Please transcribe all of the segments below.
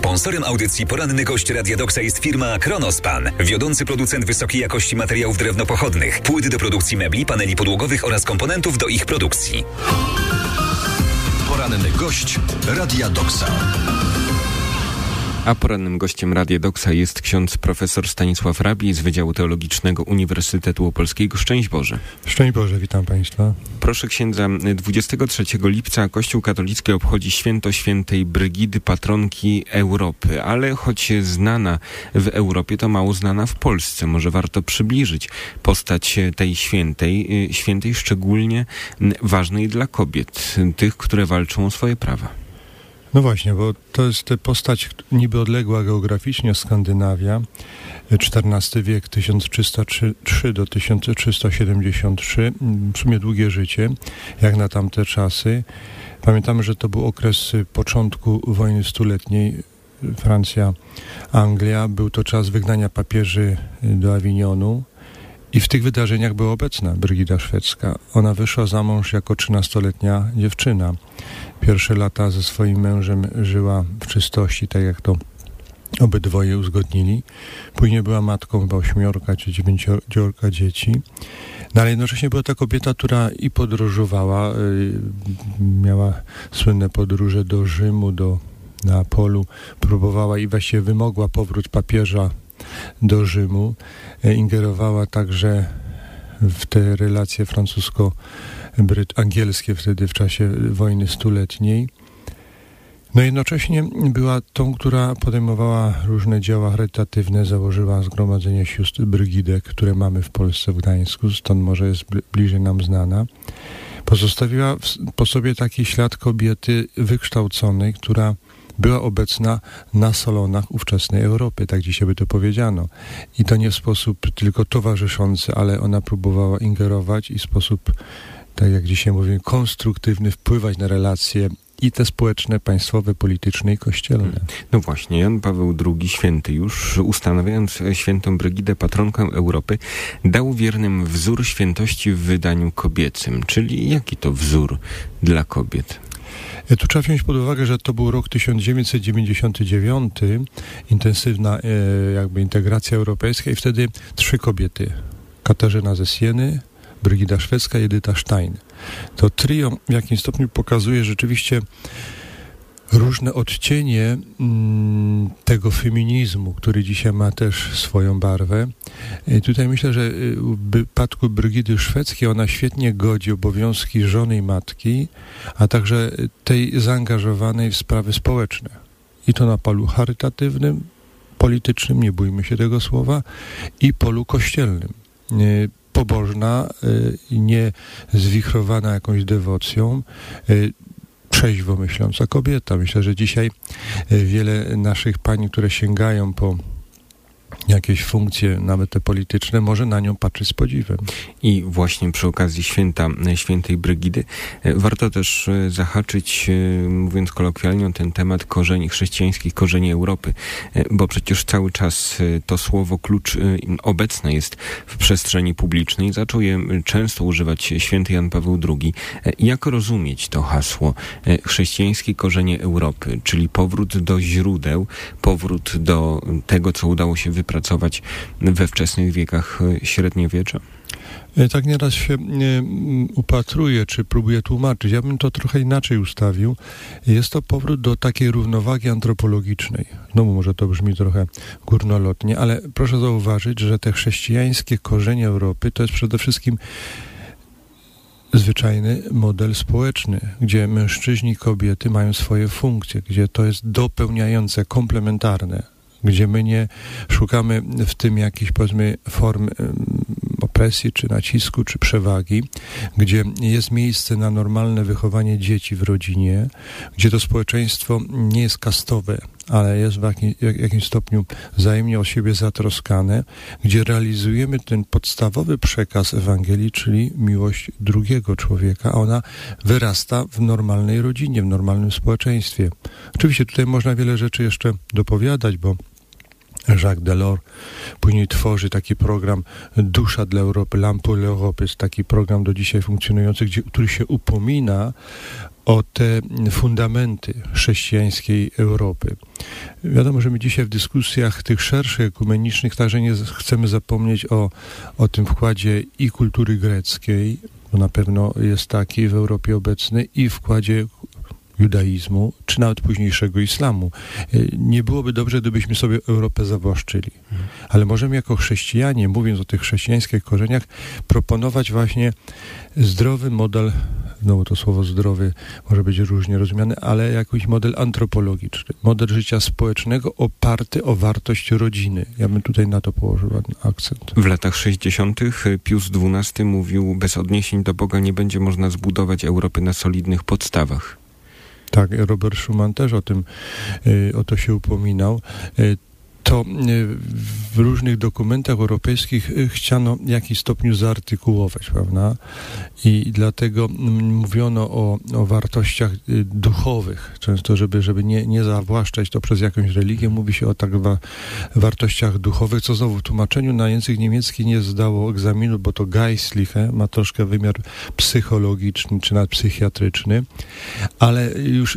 Sponsorem audycji Poranny Gość Radia Doksa jest firma Kronospan, wiodący producent wysokiej jakości materiałów drewnopochodnych, płyt do produkcji mebli, paneli podłogowych oraz komponentów do ich produkcji. Poranny gość Radia Doksa. A porannym gościem Radia Doksa jest ksiądz profesor Stanisław Rabi z Wydziału Teologicznego Uniwersytetu Opolskiego. Szczęść Boże. Szczęść Boże, witam Państwa. Proszę księdza, 23 lipca Kościół katolicki obchodzi święto świętej Brygidy, patronki Europy, ale choć znana w Europie, to mało znana w Polsce. Może warto przybliżyć postać tej świętej szczególnie ważnej dla kobiet, tych, które walczą o swoje prawa. No właśnie, bo to jest postać niby odległa geograficznie, Skandynawia, XIV wiek, 1303 do 1373, w sumie długie życie, jak na tamte czasy. Pamiętamy, że to był okres początku wojny stuletniej, Francja, Anglia, był to czas wygnania papieży do Awinionu. I w tych wydarzeniach była obecna Brygida Szwedzka. Ona wyszła za mąż jako 13-letnia dziewczyna. Pierwsze lata ze swoim mężem żyła w czystości, tak jak to obydwoje uzgodnili. Później była matką chyba 8 czy 9 dzieci. No ale jednocześnie była ta kobieta, która i podróżowała, miała słynne podróże do Rzymu, do Neapolu, próbowała i właściwie wymogła powrót papieża do Rzymu, ingerowała także w te relacje francusko-angielskie wtedy w czasie wojny stuletniej. No jednocześnie była tą, która podejmowała różne dzieła charytatywne, założyła Zgromadzenie Sióstr Brygidek, które mamy w Polsce, w Gdańsku, stąd może jest bliżej nam znana. Pozostawiła po sobie taki ślad kobiety wykształconej, która była obecna na salonach ówczesnej Europy, tak dzisiaj by to powiedziano. I to nie w sposób tylko towarzyszący, ale ona próbowała ingerować i w sposób, tak jak dzisiaj mówimy, konstruktywny wpływać na relacje i te społeczne, państwowe, polityczne i kościelne. No właśnie, Jan Paweł II, święty już, ustanawiając świętą Brygidę, patronkę Europy, dał wiernym wzór świętości w wydaniu kobiecym. Czyli jaki to wzór dla kobiet? Tu trzeba wziąć pod uwagę, że to był rok 1999, intensywna jakby integracja europejska i wtedy 3 kobiety. Katarzyna ze Sieny, Brygida Szwedzka i Edyta Stein. To trio w jakimś stopniu pokazuje rzeczywiście różne odcienie tego feminizmu, który dzisiaj ma też swoją barwę. I tutaj myślę, że w wypadku Brygidy Szwedzkiej ona świetnie godzi obowiązki żony i matki, a także tej zaangażowanej w sprawy społeczne. I to na polu charytatywnym, politycznym, nie bójmy się tego słowa, i polu kościelnym. Pobożna, nie zwichrowana jakąś dewocją, trzeźwo myśląca kobieta. Myślę, że dzisiaj wiele naszych pań, które sięgają po jakieś funkcje, nawet te polityczne, może na nią patrzeć z podziwem. I właśnie przy okazji świętej Brygidy warto też zahaczyć, mówiąc kolokwialnie, o ten temat chrześcijańskich korzeni Europy, bo przecież cały czas to słowo klucz obecne jest w przestrzeni publicznej. Zaczął je często używać święty Jan Paweł II. Jak rozumieć to hasło chrześcijańskie korzenie Europy, czyli powrót do źródeł, powrót do tego, co udało się wypracować we wczesnych wiekach średniowiecza? Tak nieraz się upatruje, czy próbuje tłumaczyć. Ja bym to trochę inaczej ustawił. Jest to powrót do takiej równowagi antropologicznej. No może to brzmi trochę górnolotnie, ale proszę zauważyć, że te chrześcijańskie korzenie Europy to jest przede wszystkim zwyczajny model społeczny, gdzie mężczyźni i kobiety mają swoje funkcje, gdzie to jest dopełniające, komplementarne, gdzie my nie szukamy w tym jakichś, powiedzmy, form opresji, czy nacisku, czy przewagi, gdzie jest miejsce na normalne wychowanie dzieci w rodzinie, gdzie to społeczeństwo nie jest kastowe, ale jest w jakimś stopniu wzajemnie o siebie zatroskane, gdzie realizujemy ten podstawowy przekaz Ewangelii, czyli miłość drugiego człowieka, a ona wyrasta w normalnej rodzinie, w normalnym społeczeństwie. Oczywiście tutaj można wiele rzeczy jeszcze dopowiadać, bo Jacques Delors później tworzy taki program Dusza dla Europy, L'Âme pour l'Europe, jest taki program do dzisiaj funkcjonujący, który się upomina o te fundamenty chrześcijańskiej Europy. Wiadomo, że my dzisiaj w dyskusjach tych szerszych, ekumenicznych także nie chcemy zapomnieć o tym wkładzie i kultury greckiej, bo na pewno jest taki w Europie obecny, i wkładzie judaizmu, czy nawet późniejszego islamu. Nie byłoby dobrze, gdybyśmy sobie Europę zawłaszczyli. Ale możemy jako chrześcijanie, mówiąc o tych chrześcijańskich korzeniach, proponować właśnie zdrowy model, znowu to słowo zdrowy może być różnie rozumiane, ale jakiś model antropologiczny, model życia społecznego oparty o wartość rodziny. Ja bym tutaj na to położył akcent. W latach 60. Pius XII mówił, bez odniesień do Boga nie będzie można zbudować Europy na solidnych podstawach. Tak, Robert Schuman też o to się upominał. To w różnych dokumentach europejskich chciano w jakiś stopniu zaartykułować, prawda? I dlatego mówiono o wartościach duchowych. Często, żeby nie zawłaszczać to przez jakąś religię, mówi się o tak wartościach duchowych, co znowu w tłumaczeniu na język niemiecki nie zdało egzaminu, bo to Geistliche ma troszkę wymiar psychologiczny, czy nawet psychiatryczny, ale już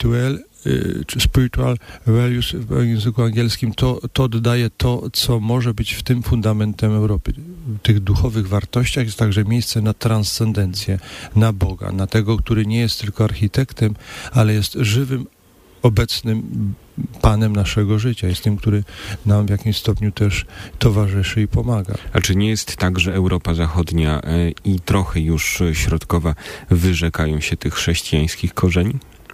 spiritual values w języku angielskim to oddaje to, co może być w tym fundamentem Europy. W tych duchowych wartościach jest także miejsce na transcendencję, na Boga, na tego, który nie jest tylko architektem, ale jest żywym, obecnym Panem naszego życia. Jest tym, który nam w jakimś stopniu też towarzyszy i pomaga. A czy nie jest tak, że Europa Zachodnia i trochę już środkowa wyrzekają się tych chrześcijańskich korzeni?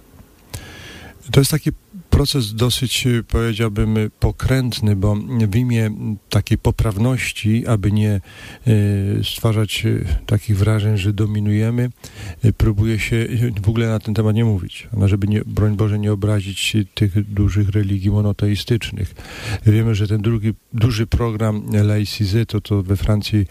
To jest taki proces dosyć, powiedziałbym, pokrętny, bo w imię takiej poprawności, aby nie stwarzać takich wrażeń, że dominujemy, próbuje się w ogóle na ten temat nie mówić, żeby, broń Boże, nie obrazić tych dużych religii monoteistycznych. Wiemy, że ten duży program laïcisé, to we Francji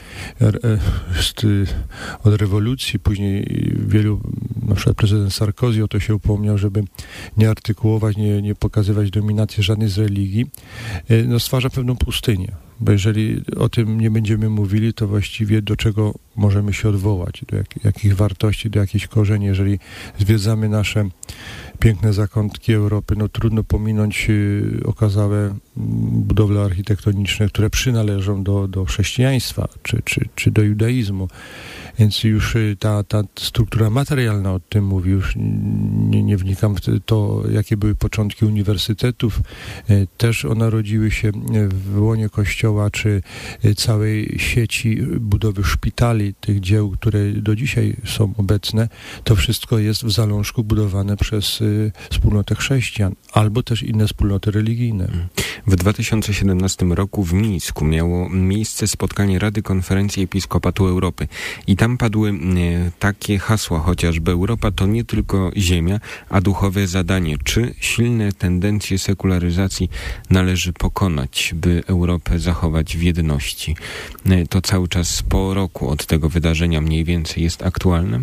od rewolucji, później wielu, na przykład prezydent Sarkozy o to się upomniał, żeby nie artykułować, nie pokazywać dominacji żadnej z religii, stwarza pewną pustynię. Bo jeżeli o tym nie będziemy mówili, to właściwie do czego możemy się odwołać? Do jakich wartości, do jakichś korzeni? Jeżeli zwiedzamy nasze piękne zakątki Europy, trudno pominąć okazałe budowle architektoniczne, które przynależą do chrześcijaństwa czy do judaizmu. Więc już ta struktura materialna o tym mówi. Już nie wnikam w to, jakie były początki uniwersytetów. Też one rodziły się w łonie Kościoła, czy całej sieci budowy szpitali, tych dzieł, które do dzisiaj są obecne. To wszystko jest w zalążku budowane przez wspólnotę chrześcijan, albo też inne wspólnoty religijne. W 2017 roku w Mińsku miało miejsce spotkanie Rady Konferencji Episkopatu Europy i tam padły takie hasła, chociażby Europa to nie tylko ziemia, a duchowe zadanie. Czy silne tendencje sekularyzacji należy pokonać, by Europę zachować w jedności? To cały czas po roku od tego wydarzenia mniej więcej jest aktualne?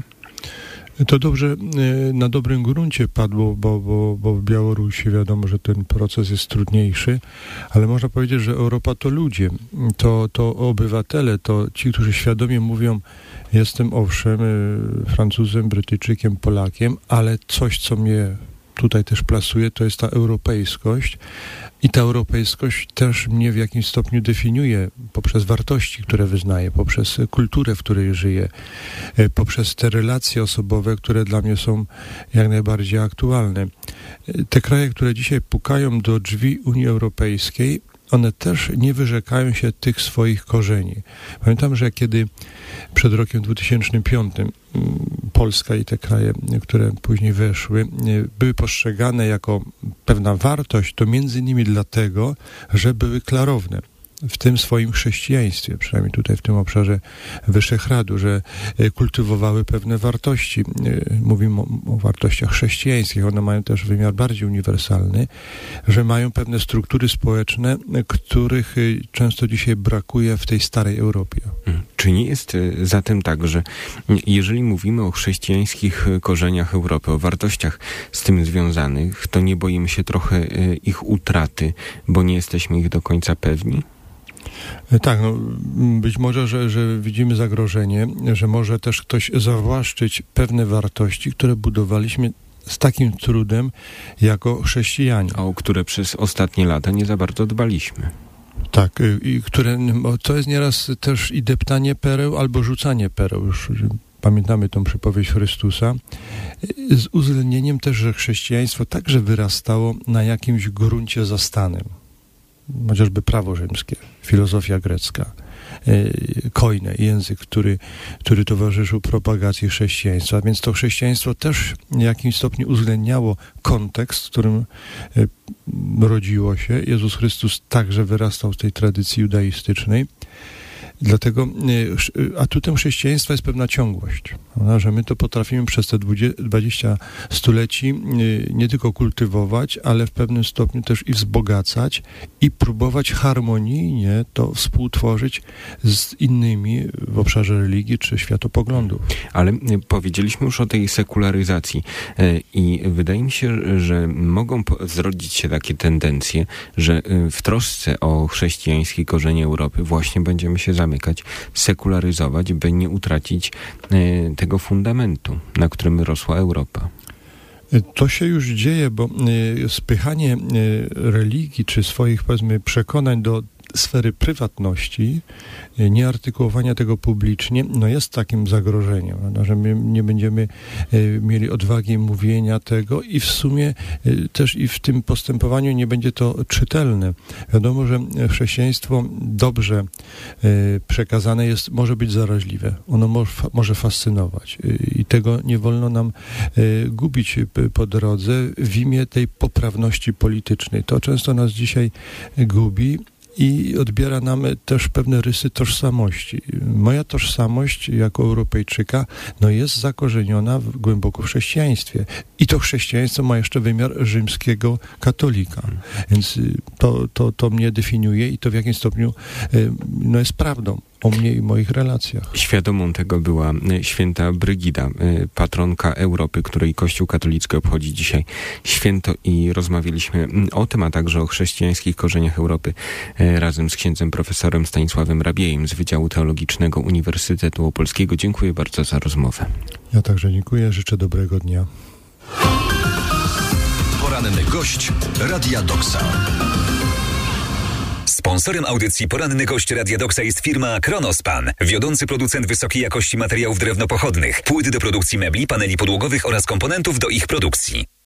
To dobrze, na dobrym gruncie padło, bo w Białorusi wiadomo, że ten proces jest trudniejszy, ale można powiedzieć, że Europa to ludzie, to obywatele, to ci, którzy świadomie mówią, jestem owszem Francuzem, Brytyjczykiem, Polakiem, ale coś, co mnie tutaj też plasuje, to jest ta europejskość i ta europejskość też mnie w jakimś stopniu definiuje poprzez wartości, które wyznaję, poprzez kulturę, w której żyję, poprzez te relacje osobowe, które dla mnie są jak najbardziej aktualne. Te kraje, które dzisiaj pukają do drzwi Unii Europejskiej, one też nie wyrzekają się tych swoich korzeni. Pamiętam, że kiedy przed rokiem 2005 Polska i te kraje, które później weszły, były postrzegane jako pewna wartość, to między innymi dlatego, że były klarowne w tym swoim chrześcijaństwie, przynajmniej tutaj w tym obszarze Wyszehradu, że kultywowały pewne wartości. Mówimy o wartościach chrześcijańskich, one mają też wymiar bardziej uniwersalny, że mają pewne struktury społeczne, których często dzisiaj brakuje w tej starej Europie. Czy nie jest zatem tak, że jeżeli mówimy o chrześcijańskich korzeniach Europy, o wartościach z tym związanych, to nie boimy się trochę ich utraty, bo nie jesteśmy ich do końca pewni? Tak, być może, że widzimy zagrożenie, że może też ktoś zawłaszczyć pewne wartości, które budowaliśmy z takim trudem jako chrześcijanie. O które przez ostatnie lata nie za bardzo dbaliśmy. Tak, i to jest nieraz też i deptanie pereł albo rzucanie pereł. Już pamiętamy tą przypowieść Chrystusa. Z uwzględnieniem też, że chrześcijaństwo także wyrastało na jakimś gruncie zastanym. Chociażby prawo rzymskie, filozofia grecka, koine, język, który towarzyszył propagacji chrześcijaństwa. Więc to chrześcijaństwo też w jakimś stopniu uwzględniało kontekst, w którym rodziło się. Jezus Chrystus także wyrastał z tej tradycji judaistycznej. Dlatego atutem chrześcijaństwa jest pewna ciągłość, prawda? Że my to potrafimy przez te 20 stuleci nie tylko kultywować, ale w pewnym stopniu też i wzbogacać i próbować harmonijnie to współtworzyć z innymi w obszarze religii czy światopoglądów. Ale powiedzieliśmy już o tej sekularyzacji i wydaje mi się, że mogą zrodzić się takie tendencje, że w trosce o chrześcijańskie korzenie Europy właśnie będziemy się zamykać, sekularyzować, by nie utracić tego fundamentu, na którym rosła Europa. To się już dzieje, bo spychanie religii czy swoich, powiedzmy, przekonań do sfery prywatności, nieartykułowania tego publicznie, jest takim zagrożeniem, że my nie będziemy mieli odwagi mówienia tego i w sumie też i w tym postępowaniu nie będzie to czytelne. Wiadomo, że chrześcijaństwo dobrze przekazane może być zaraźliwe. Ono może fascynować i tego nie wolno nam gubić po drodze w imię tej poprawności politycznej. To często nas dzisiaj gubi i odbiera nam też pewne rysy tożsamości. Moja tożsamość jako Europejczyka jest zakorzeniona głęboko w chrześcijaństwie. I to chrześcijaństwo ma jeszcze wymiar rzymskiego katolika. Więc to mnie definiuje i to w jakimś stopniu jest prawdą o mnie i moich relacjach. Świadomą tego była święta Brygida, patronka Europy, której Kościół katolicki obchodzi dzisiaj święto i rozmawialiśmy o tym, a także o chrześcijańskich korzeniach Europy razem z księdzem profesorem Stanisławem Rabiejem z Wydziału Teologicznego Uniwersytetu Opolskiego. Dziękuję bardzo za rozmowę. Ja także dziękuję, życzę dobrego dnia. Poranny gość Radia Doksa. Sponsorem audycji Poranny Gość Radia Doksa jest firma Kronospan, wiodący producent wysokiej jakości materiałów drewnopochodnych, płyt do produkcji mebli, paneli podłogowych oraz komponentów do ich produkcji.